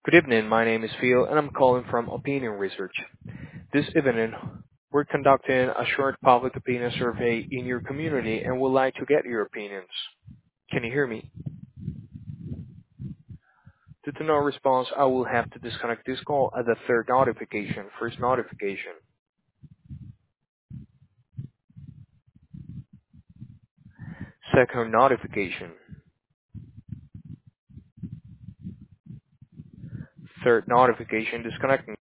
Good evening. My name is Phil, and I'm calling from Opinion Research. This evening, we're conducting a short public opinion survey in your community and would like to get your opinions. Can you hear me? Due to no response, I will have to disconnect this call at the third notification. First notification. Second notification. Third notification disconnecting.